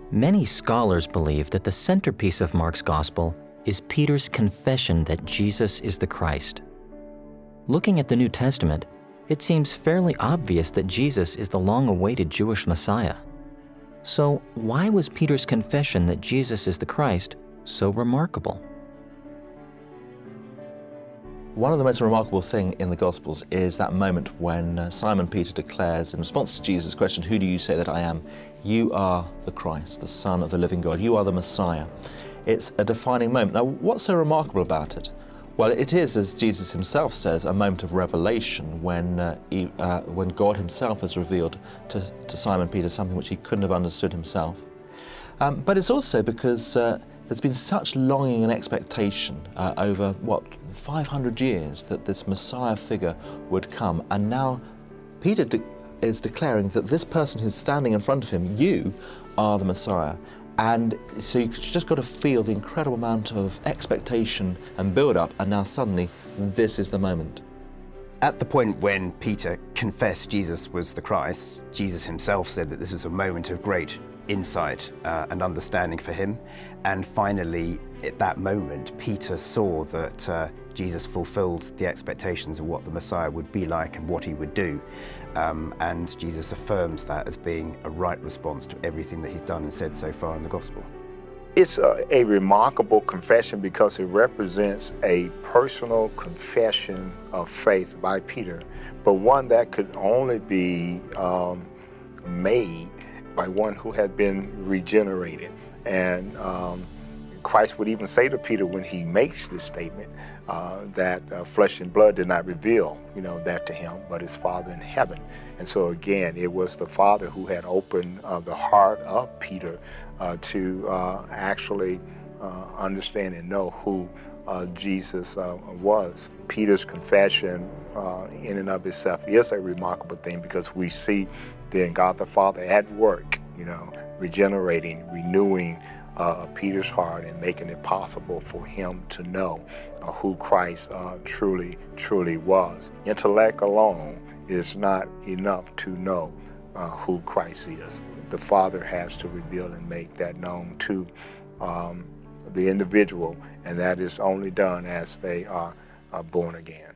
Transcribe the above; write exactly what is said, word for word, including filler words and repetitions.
Many scholars believe that the centerpiece of Mark's gospel is Peter's confession that Jesus is the Christ. Looking at the New Testament, it seems fairly obvious that Jesus is the long-awaited Jewish Messiah. So why was Peter's confession that Jesus is the Christ so remarkable? One of the most remarkable things in the Gospels is that moment when uh, Simon Peter declares, in response to Jesus' question, "Who do you say that I am?" "You are the Christ, the Son of the living God. You are the Messiah." It's a defining moment. Now, what's so remarkable about it? Well, it is, as Jesus himself says, a moment of revelation when uh, he, uh, when God himself has revealed to, to Simon Peter something which he couldn't have understood himself. Um, but it's also because uh, there's been such longing and expectation uh, over, what, five hundred years that this Messiah figure would come. And now Peter de- is declaring that this person who's standing in front of him, you are the Messiah. And so you've just got to feel the incredible amount of expectation and build-up, and now suddenly this is the moment. At the point when Peter confessed Jesus was the Christ, Jesus himself said that this was a moment of great insight uh, and understanding for him. And finally, at that moment, Peter saw that uh, Jesus fulfilled the expectations of what the Messiah would be like and what he would do. Um, and Jesus affirms that as being a right response to everything that he's done and said so far in the gospel. It's a, a remarkable confession because it represents a personal confession of faith by Peter, but one that could only be um, made by one who had been regenerated. And um, Christ would even say to Peter when he makes this statement uh, that uh, flesh and blood did not reveal, you know, that to him, but his Father in heaven. And so again, it was the Father who had opened uh, the heart of Peter uh, to uh, actually uh, understand and know who uh, Jesus uh, was. Peter's confession uh, in and of itself is a remarkable thing because we see then God the Father at work, you know, regenerating, renewing Uh, Peter's heart and making it possible for him to know uh, who Christ uh, truly, truly was. Intellect alone is not enough to know uh, who Christ is. The Father has to reveal and make that known to um, the individual, and that is only done as they are uh, born again.